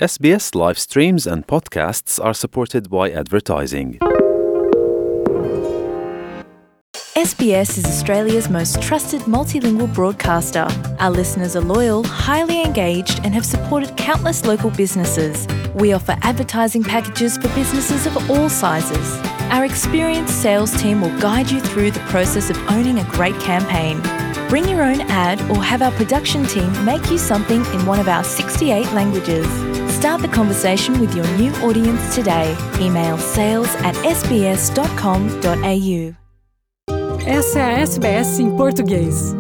SBS live streams and podcasts are supported by advertising. SBS is Australia's most trusted multilingual broadcaster. Our listeners are loyal, highly engaged, and have supported countless local businesses. We offer advertising packages for businesses of all sizes. Our experienced sales team will guide you through the process of owning a great campaign. Bring your own ad or have our production team make you something in one of our 68 languages. Start the conversation with your new audience today. Email sales@sbs.com.au. Essa é a SBS em português.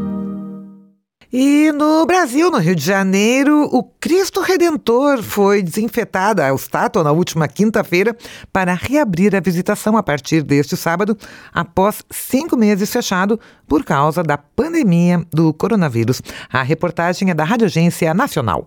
E no Brasil, no Rio de Janeiro, o Cristo Redentor foi desinfetada a estátua na última quinta-feira para reabrir a visitação a partir deste sábado, após 5 meses fechado por causa da pandemia do coronavírus. A reportagem é da Rádio Agência Nacional.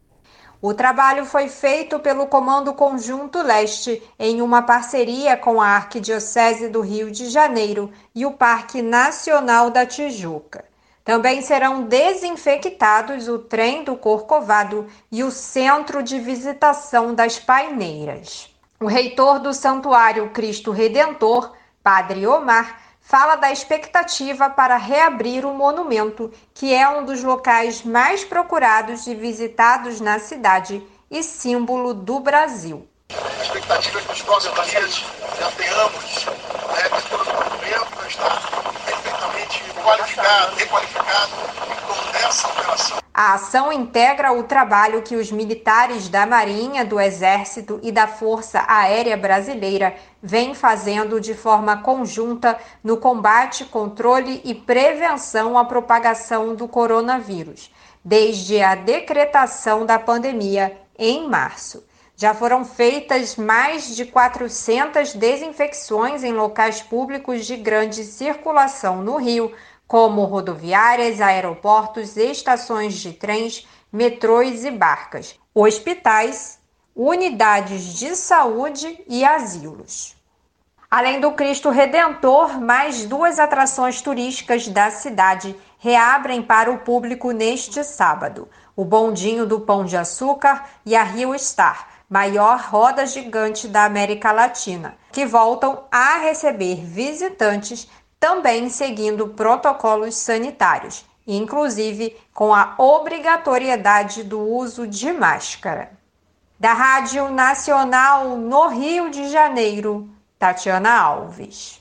O trabalho foi feito pelo Comando Conjunto Leste em uma parceria com a Arquidiocese do Rio de Janeiro e o Parque Nacional da Tijuca. Também serão desinfectados o trem do Corcovado e o centro de visitação das Paineiras. O reitor do Santuário Cristo Redentor, Padre Omar, fala da expectativa para reabrir o monumento, que é um dos locais mais procurados e visitados na cidade e símbolo do Brasil. A expectativa é que nos próximos dias já tenhamos a reabertura do monumento, já está perfeitamente qualificado, requalificado em torno dessa operação. A ação integra o trabalho que os militares da Marinha, do Exército e da Força Aérea Brasileira vêm fazendo de forma conjunta no combate, controle e prevenção à propagação do coronavírus, desde a decretação da pandemia em março. Já foram feitas mais de 400 desinfecções em locais públicos de grande circulação no Rio, como rodoviárias, aeroportos, estações de trens, metrôs e barcas, hospitais, unidades de saúde e asilos. Além do Cristo Redentor, mais 2 atrações turísticas da cidade reabrem para o público neste sábado: o Bondinho do Pão de Açúcar e a Rio Star, maior roda gigante da América Latina, que voltam a receber visitantes também seguindo protocolos sanitários, inclusive com a obrigatoriedade do uso de máscara. Da Rádio Nacional no Rio de Janeiro, Tatiana Alves.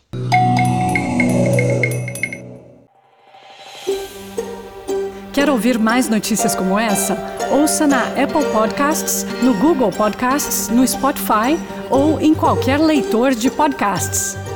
Quer ouvir mais notícias como essa? Ouça na Apple Podcasts, no Google Podcasts, no Spotify ou em qualquer leitor de podcasts.